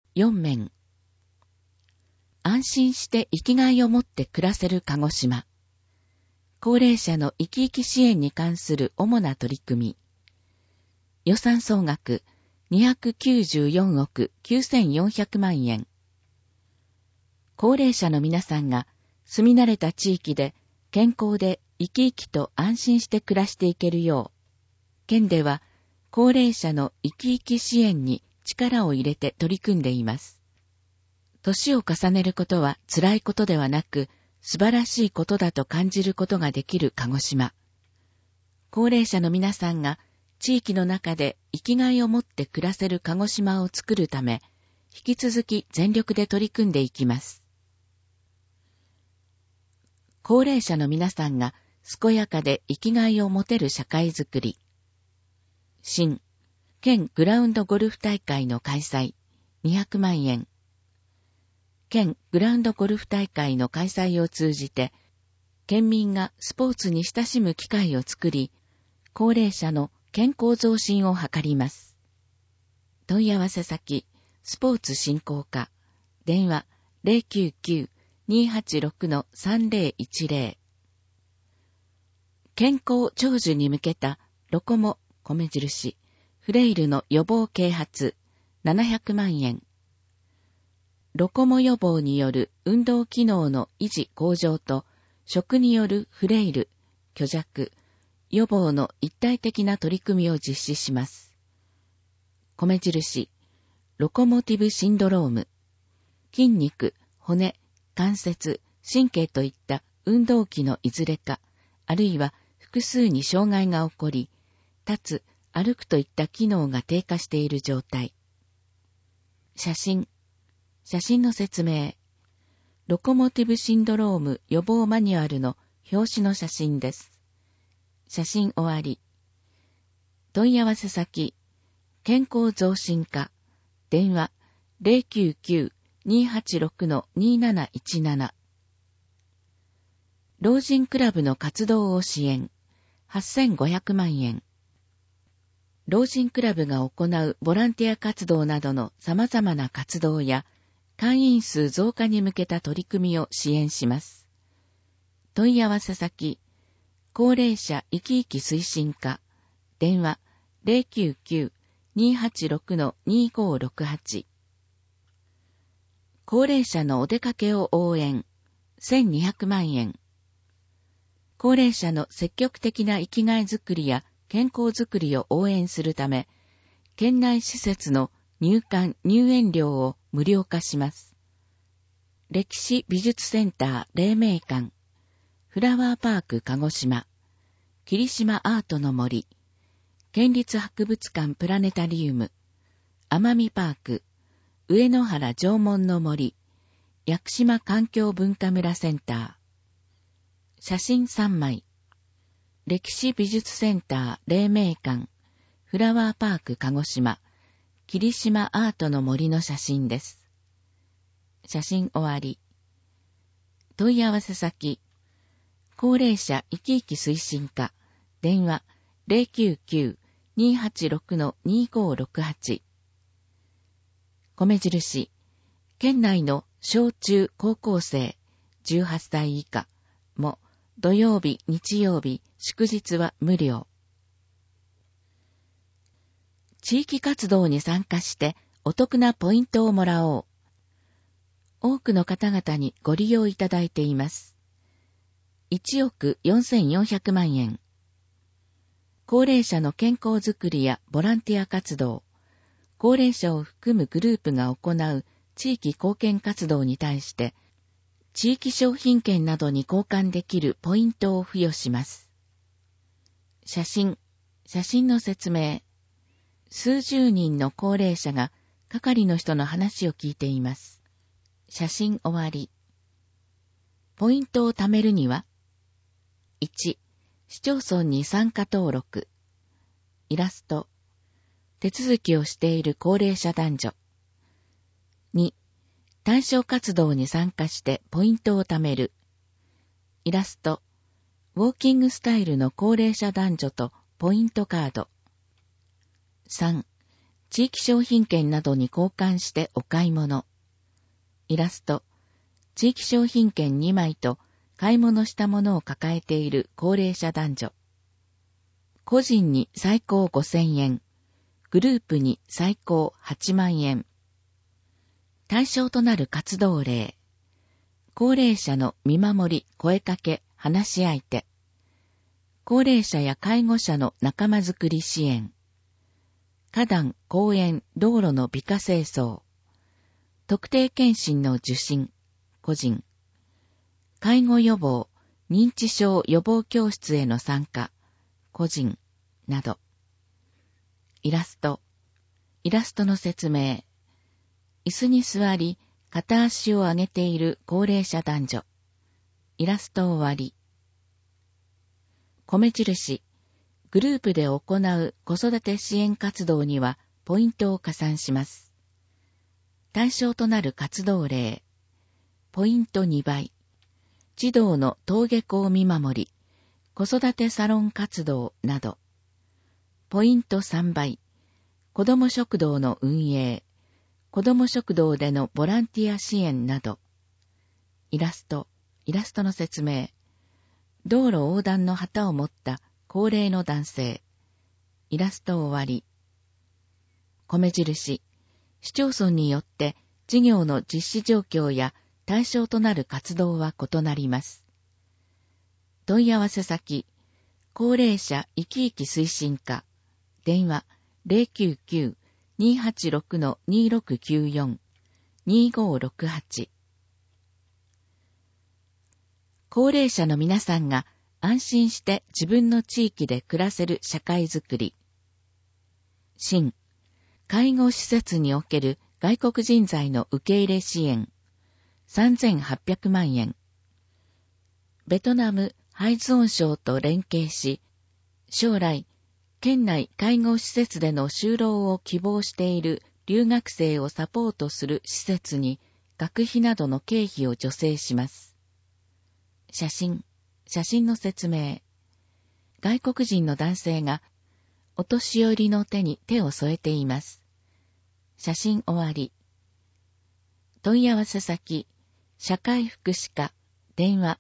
4面。安心して生きがいを持って暮らせる鹿児島。高齢者の生き生き支援に関する主な取り組み。予算総額294億9400万円。高齢者の皆さんが住み慣れた地域で健康で生き生きと安心して暮らしていけるよう、県では高齢者の生き生き支援に力を入れて取り組んでいます。年を重ねることは辛いことではなく、素晴らしいことだと感じることができる鹿児島。高齢者の皆さんが地域の中で生きがいを持って暮らせる鹿児島を作るため、引き続き全力で取り組んでいきます。高齢者の皆さんが健やかで生きがいを持てる社会づくり。新、県グラウンドゴルフ大会の開催、200万円。県グラウンドゴルフ大会の開催を通じて、県民がスポーツに親しむ機会を作り、高齢者の健康増進を図ります。問い合わせ先、スポーツ振興課、電話 099-286-3010。健康長寿に向けたロコモ米印、フレイルの予防啓発、700万円。ロコモ予防による運動機能の維持向上と、食によるフレイル、虚弱、予防の一体的な取り組みを実施します。米印、ロコモティブシンドローム、筋肉、骨、関節、神経といった運動器のいずれか、あるいは複数に障害が起こり、立つ、歩くといった機能が低下している状態。写真の説明。ロコモティブシンドローム予防マニュアルの表紙の写真です。写真終わり。問い合わせ先、健康増進課、電話 099-286-2717。老人クラブの活動を支援、8500万円。老人クラブが行うボランティア活動などの様々な活動や、会員数増加に向けた取り組みを支援します。問い合わせ先、高齢者生き生き推進課、電話 099-286-2568。高齢者のお出かけを応援、1200万円。高齢者の積極的な生きがいづくりや健康づくりを応援するため、県内施設の入館・入園料を無料化します。歴史美術センター黎明館、フラワーパーク鹿児島、霧島アートの森、県立博物館プラネタリウム、奄美パーク、上野原縄文の森、屋久島環境文化村センター。写真3枚。歴史美術センター黎明館、フラワーパーク鹿児島、霧島アートの森の写真です。写真終わり。問い合わせ先、高齢者生き生き推進課、電話 099-286-2568。米印、県内の小中高校生18歳以下も土曜日、日曜日、祝日は無料。地域活動に参加してお得なポイントをもらおう。多くの方々にご利用いただいています。1億4400万円。高齢者の健康づくりやボランティア活動、高齢者を含むグループが行う地域貢献活動に対して、地域商品券などに交換できるポイントを付与します。写真の説明。数十人の高齢者が係の人の話を聞いています。写真終わり。ポイントを貯めるには、1、市町村に参加登録。イラスト。手続きをしている高齢者男女。2、対象活動に参加してポイントを貯める。イラスト。ウォーキングスタイルの高齢者男女とポイントカード。3、 地域商品券などに交換してお買い物。イラスト、地域商品券2枚と買い物したものを抱えている高齢者男女。個人に最高5000円、グループに最高8万円。対象となる活動例。高齢者の見守り、声かけ、話し相手。高齢者や介護者の仲間づくり支援。花壇、公園、道路の美化清掃。特定健診の受診、個人。介護予防、認知症予防教室への参加、個人、など。イラスト。イラストの説明。椅子に座り、片足を上げている高齢者男女。イラスト終わり。米印。グループで行う子育て支援活動にはポイントを加算します。対象となる活動例。ポイント2倍。児童の登下校見守り、子育てサロン活動など。ポイント3倍。子ども食堂の運営。子ども食堂でのボランティア支援など。イラストの説明。道路横断の旗を持った高齢の男性。イラスト終わり。米印。市町村によって事業の実施状況や対象となる活動は異なります。問い合わせ先。高齢者生き生き推進課。電話 099-286-2694 2568。高齢者の皆さんが安心して自分の地域で暮らせる社会づくり。新、介護施設における外国人材の受け入れ支援。3800万円。ベトナムハイズオン省と連携し、将来、県内介護施設での就労を希望している留学生をサポートする施設に学費などの経費を助成します。写真の説明。外国人の男性がお年寄りの手に手を添えています。写真終わり。問い合わせ先、社会福祉課、電話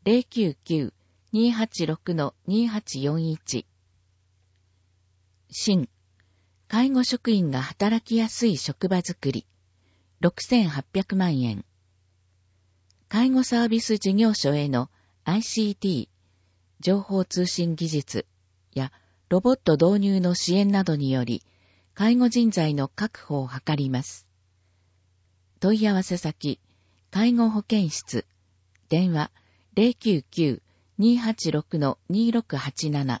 099-286-2841。新、介護職員が働きやすい職場づくり、6800万円。介護サービス事業所への ICT、情報通信技術やロボット導入の支援などにより、介護人材の確保を図ります。問い合わせ先、介護保健室、電話 099-286-2687。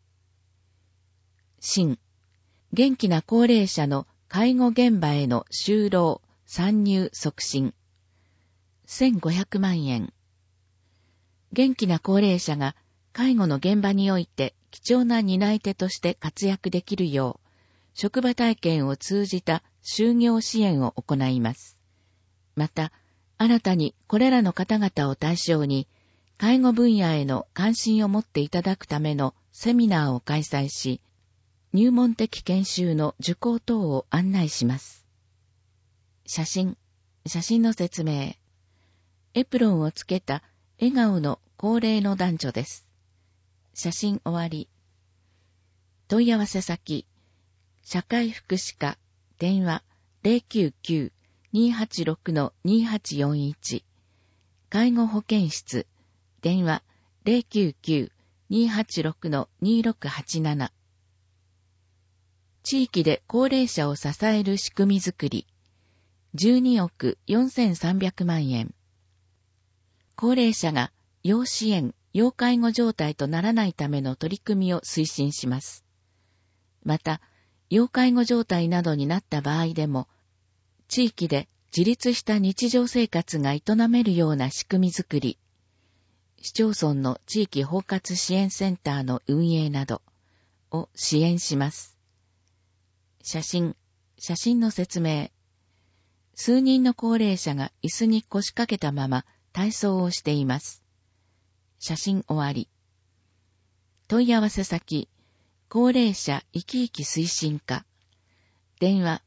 新、元気な高齢者の介護現場への就労、参入促進。1500万円。元気な高齢者が介護の現場において貴重な担い手として活躍できるよう、職場体験を通じた就業支援を行います。また、新たにこれらの方々を対象に、介護分野への関心を持っていただくためのセミナーを開催し、入門的研修の受講等を案内します。写真の説明。エプロンをつけた笑顔の高齢の男女です。写真終わり。問い合わせ先、社会福祉課、電話 099-286-2841。介護保健室、電話 099-286-2687。地域で高齢者を支える仕組みづくり、12億4300万円。高齢者が要支援、要介護状態とならないための取り組みを推進します。また、要介護状態などになった場合でも、地域で自立した日常生活が営めるような仕組みづくり、市町村の地域包括支援センターの運営などを支援します。写真の説明。数人の高齢者が椅子に腰掛けたまま体操をしています。写真終わり。問い合わせ先、高齢者生き生き推進課。 電話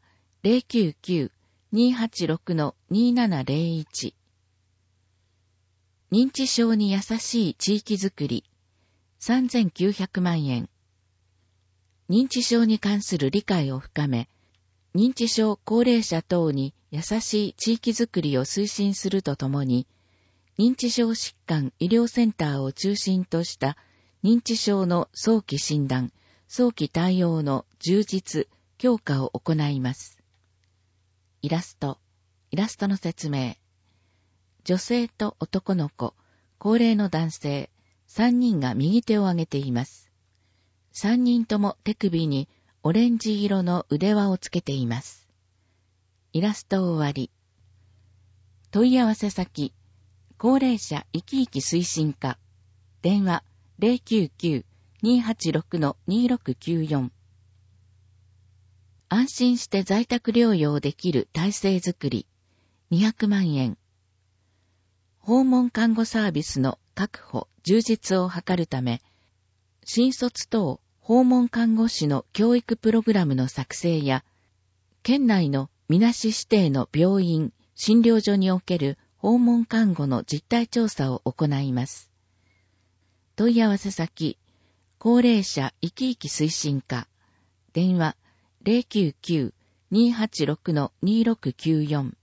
099-286-2701。認知症に優しい地域づくり3900万円。認知症に関する理解を深め、認知症高齢者等に優しい地域づくりを推進するとともに、認知症疾患医療センターを中心とした認知症の早期診断、早期対応の充実、強化を行います。イラストの説明。女性と男の子、高齢の男性、3人が右手を上げています。3人とも手首にオレンジ色の腕輪をつけています。イラスト終わり。問い合わせ先、高齢者生き生き推進課、電話 099-286-2694。安心して在宅療養できる体制づくり200万円。訪問看護サービスの確保、充実を図るため、新卒等訪問看護師の教育プログラムの作成や、県内のみなし指定の病院、診療所における訪問看護の実態調査を行います。問い合わせ先、高齢者生き生き推進課、電話 099-286-2694